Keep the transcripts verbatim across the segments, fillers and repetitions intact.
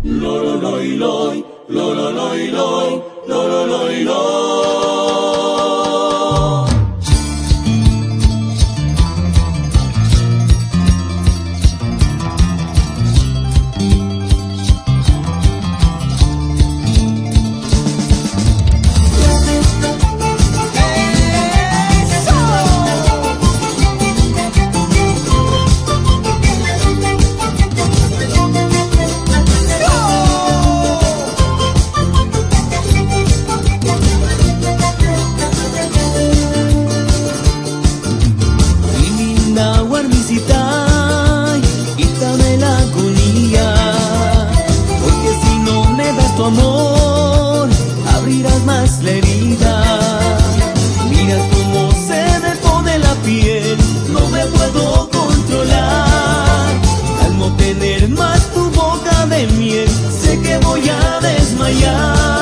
Amor, abrirás más la herida. Mira cómo se me pone la piel, no me puedo controlar. Al no tener más tu boca de miel, sé que voy a desmayar.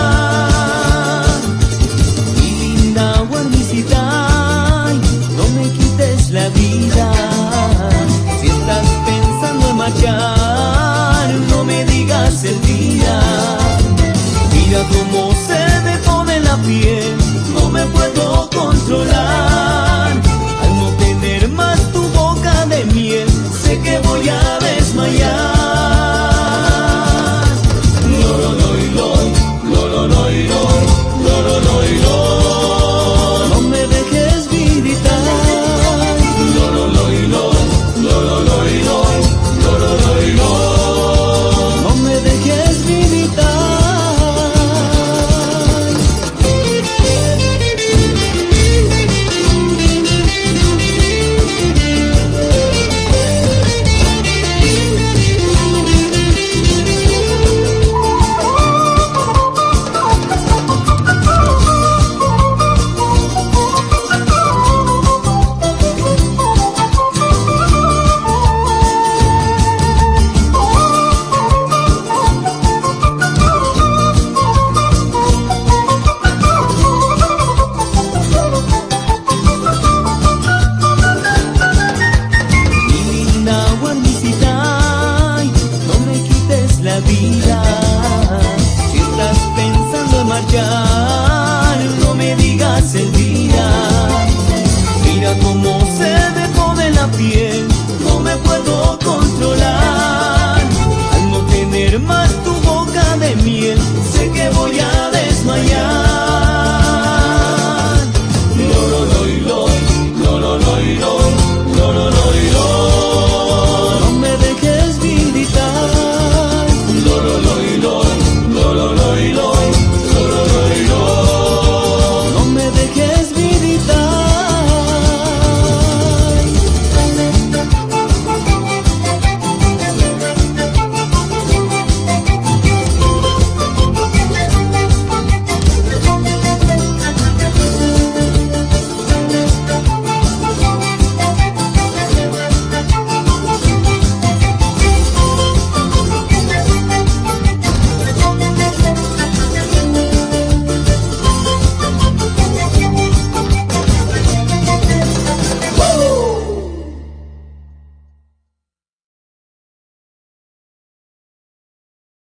Mi linda guarnicita, no me quites la vida. Si estás pensando en marchar, no me digas el día. Mira cómo se me pone la piel, no me puedo controlar. Al no tener más tu boca de miel, sé que voy a desmayar. Lo, lo, lo, y lo, lo, lo, lo, y lo, lo, lo, lo, y lo. No me dejes vidita. Lo, lo, lo, y lo, lo, lo, lo, y lo, lo, lo, lo, y lo. No me dejes vidita. La vida, si estás pensando en marchar, no me digas el día. Mira cómo se me pone la piel.